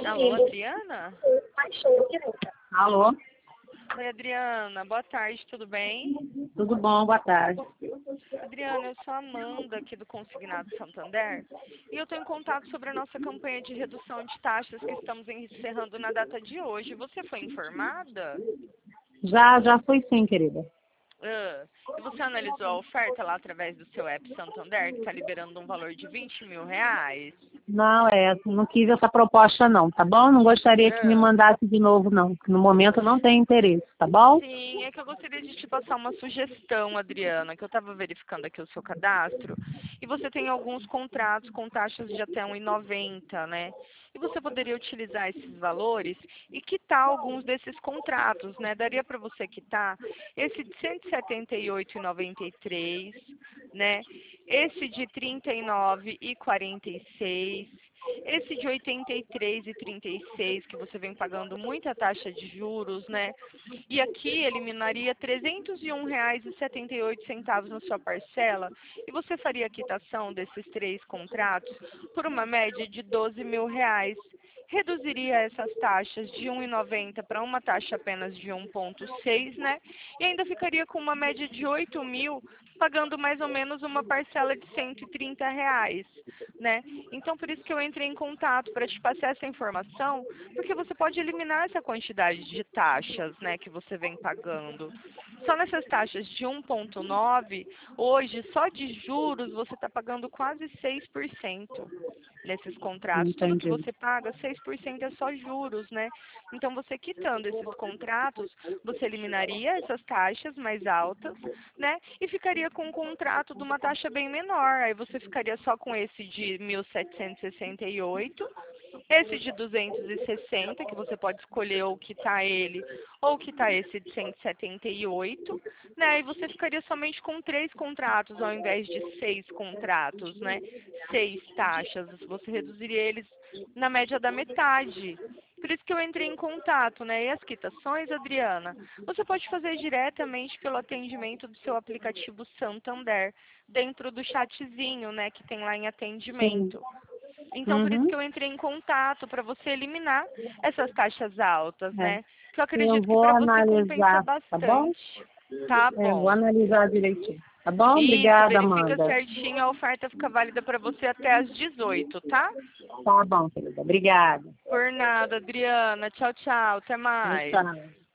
Alô, Adriana? Alô? Oi, Adriana. Boa tarde, tudo bem? Tudo bom? Boa tarde. Adriana, eu sou a Amanda, aqui do Consignado Santander, e eu estou em contato sobre a nossa campanha de redução de taxas que estamos encerrando na data de hoje. Você foi informada? Já fui sim, querida. E você analisou a oferta lá através do seu app Santander, que está liberando um valor de R$ 20.000? Não quis essa proposta não, tá bom? Não gostaria que me Ah. mandasse de novo não. No momento eu não tenho interesse, tá bom? Sim, é que eu gostaria de te passar uma sugestão, Adriana, que eu estava verificando aqui o seu cadastro, e você tem alguns contratos com taxas de até 1,90, né? E você poderia utilizar esses valores e quitar alguns desses contratos, né? Daria para você quitar esse de R$ 178,93, né? Esse de R$ 39,46. Esse de R$ 83,36, que você vem pagando muita taxa de juros, né? E aqui eliminaria R$ 301,78 na sua parcela, e você faria a quitação desses 3 contratos por uma média de R$ 12.000. Reduziria essas taxas de 1,90 para uma taxa apenas de 1,6, né? E ainda ficaria com uma média de 8.000, pagando mais ou menos uma parcela de R$ 130, né? Então, por isso que eu entrei em contato para te passar essa informação, porque você pode eliminar essa quantidade de taxas, né, que você vem pagando. Só nessas taxas de 1,9, hoje, só de juros, você está pagando quase 6% nesses contratos. Tudo que Entendi. você paga, 6% é só juros, né? Então, você quitando esses contratos, você eliminaria essas taxas mais altas, né? E ficaria com um contrato de uma taxa bem menor. Aí você ficaria só com esse de 1.768, esse de 260, que você pode escolher ou quitar ele, ou quitar esse de 178, né? E você ficaria somente com 3 contratos ao invés de 6 contratos, né? 6 taxas. Você reduziria eles na média da metade. Por isso que eu entrei em contato, né? E as quitações, Adriana, você pode fazer diretamente pelo atendimento do seu aplicativo Santander, dentro do chatzinho, né, que tem lá em Sim. atendimento. Então, por isso que eu entrei em contato, para você eliminar essas taxas altas, É. né? Que eu Eu acredito que vou para você compensa analisar, tá bom? bastante. Tá Vou bom. analisar direitinho. Tá bom? Isso, Obrigada, verifica Amanda. certinho, a oferta fica válida para você até às 18, tá? Tá bom, querida. Obrigada. Por nada, Adriana. Tchau, tchau. Até mais. Tchau.